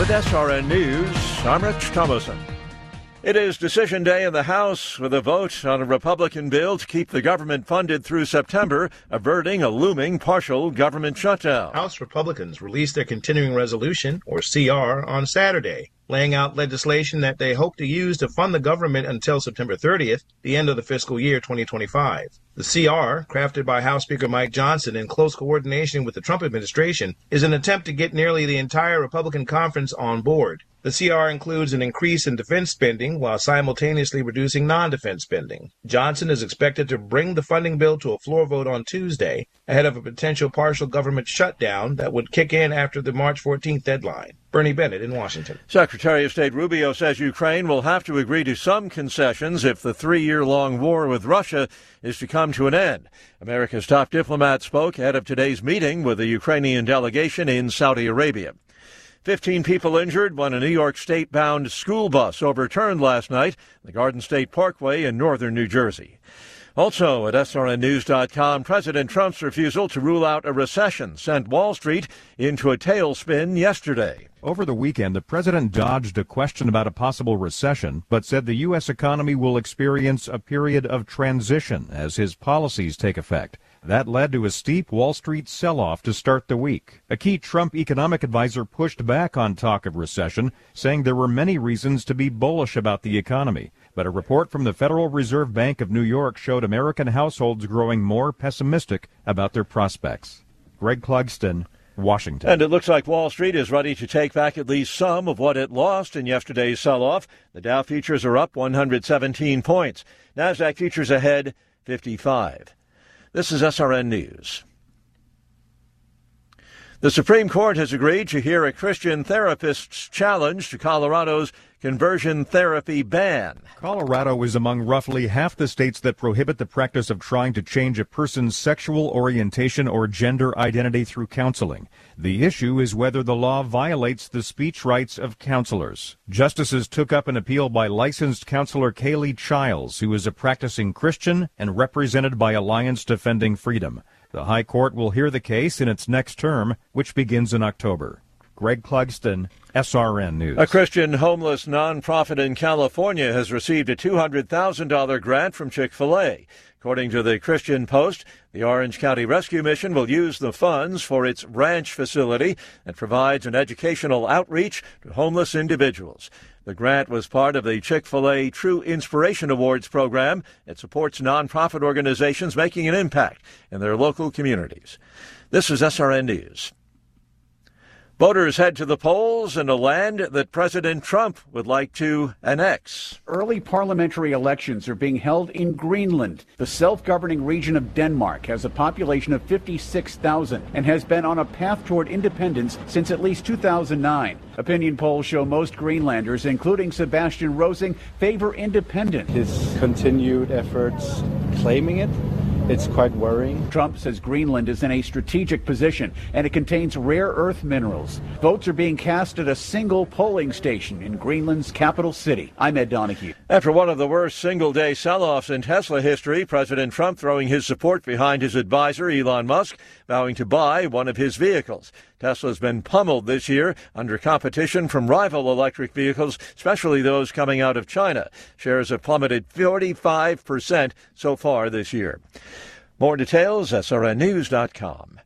With SRN News, I'm Rich Thomason. It is decision day in the House with a vote on a Republican bill to keep the government funded through September, averting a looming partial government shutdown. House Republicans released their continuing resolution, or CR, on Saturday, laying out legislation that they hope to use to fund the government until September 30th, the end of the fiscal year 2025. The CR, crafted by House Speaker Mike Johnson in close coordination with the Trump administration, is an attempt to get nearly the entire Republican conference on board. The CR includes an increase in defense spending while simultaneously reducing non-defense spending. Johnson is expected to bring the funding bill to a floor vote on Tuesday, ahead of a potential partial government shutdown that would kick in after the March 14th deadline. Bernie Bennett in Washington. Secretary of State Rubio says Ukraine will have to agree to some concessions if the 3-year-long war with Russia is to come to an end. America's top diplomat spoke ahead of today's meeting with the Ukrainian delegation in Saudi Arabia. 15 people injured when a New York State-bound school bus overturned last night on the Garden State Parkway in northern New Jersey. Also at SRNnews.com, President Trump's refusal to rule out a recession sent Wall Street into a tailspin yesterday. Over the weekend, the president dodged a question about a possible recession, but said the U.S. economy will experience a period of transition as his policies take effect. That led to a steep Wall Street sell-off to start the week. A key Trump economic advisor pushed back on talk of recession, saying there were many reasons to be bullish about the economy. But a report from the Federal Reserve Bank of New York showed American households growing more pessimistic about their prospects. Greg Clugston, Washington. And it looks like Wall Street is ready to take back at least some of what it lost in yesterday's sell-off. The Dow futures are up 117 points. NASDAQ futures ahead 55. This is SRN News. The Supreme Court has agreed to hear a Christian therapist's challenge to Colorado's conversion therapy ban. Colorado is among roughly half the states that prohibit the practice of trying to change a person's sexual orientation or gender identity through counseling. The issue is whether the law violates the speech rights of counselors. Justices took up an appeal by licensed counselor Kaylee Childs, who is a practicing Christian and represented by Alliance Defending Freedom. The High Court will hear the case in its next term, which begins in October. Greg Clugston, SRN News. A Christian homeless nonprofit in California has received a $200,000 grant from Chick-fil-A. According to the Christian Post, the Orange County Rescue Mission will use the funds for its ranch facility that provides an educational outreach to homeless individuals. The grant was part of the Chick-fil-A True Inspiration Awards program. It supports nonprofit organizations making an impact in their local communities. This is SRN News. Voters head to the polls in a land that President Trump would like to annex. Early parliamentary elections are being held in Greenland. The self-governing region of Denmark has a population of 56,000 and has been on a path toward independence since at least 2009. Opinion polls show most Greenlanders, including Sebastian Rosing, favor independence. His continued efforts claiming it's quite worrying. Trump says Greenland is in a strategic position and it contains rare earth minerals. Votes are being cast at a single polling station in Greenland's capital city. I'm Ed Donahue. After one of the worst single-day sell-offs in Tesla history, President Trump throwing his support behind his advisor, Elon Musk, vowing to buy one of his vehicles. Tesla's been pummeled this year under competition from rival electric vehicles, especially those coming out of China. Shares have plummeted 45% so far this year. More details, srnnews.com.